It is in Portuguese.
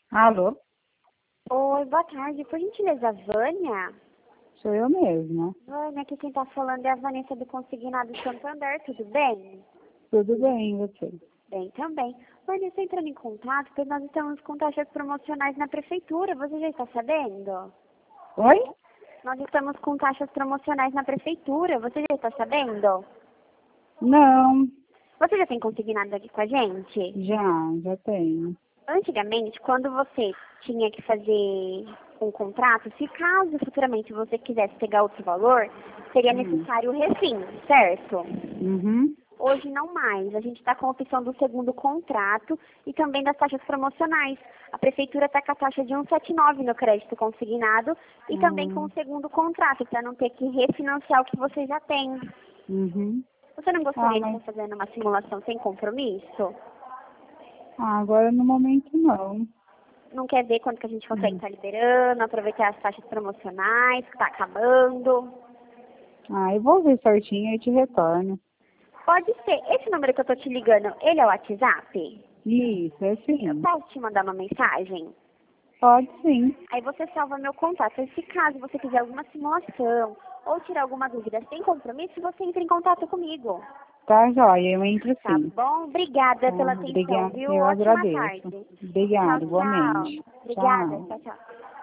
Alô? Oi, boa tarde. Por gentileza, Vânia? Sou eu mesma. Vânia, aqui quem tá falando é a Vanessa do Consignado Santander, tudo bem? Tudo bem, e você? Bem também. Vânia, estou entrando em contato porque nós estamos com taxas promocionais na prefeitura, você já está sabendo? Oi? Nós estamos com taxas promocionais na prefeitura, você já está sabendo? Não, Você já tem consignado aqui com a gente? já tenho. Antigamente, quando você tinha que fazer um contrato, se caso futuramente você quisesse pegar outro valor, seria necessário o refim, certo? Uhum. Hoje não mais. A gente está com a opção do segundo contrato e também das taxas promocionais. A prefeitura está com a taxa de 1,79 no crédito consignado e também com o segundo contrato, para não ter que refinanciar o que você já tem. Uhum. Você não Ah, gostaria de mas estar fazendo uma simulação sem compromisso? agora no momento não. Não quer ver quanto que a gente consegue estar liberando, aproveitar as taxas promocionais, que está acabando? Ah, eu vou ver certinho e te retorno. Pode ser. Esse número que eu tô te ligando, ele é o WhatsApp? Isso, é Eu sim. posso te mandar uma mensagem? Pode sim. Aí você salva meu contato. E se caso você quiser alguma simulação ou tirar alguma dúvida sem compromisso, você entra em contato comigo. Tá, joia, eu entro Tá sim. bom? Obrigada Tá, pela atenção, obrigada, viu? eu Ótima agradeço. tarde. Obrigada, Tchau, tchau. igualmente. Obrigada. Tchau. Tchau, tchau.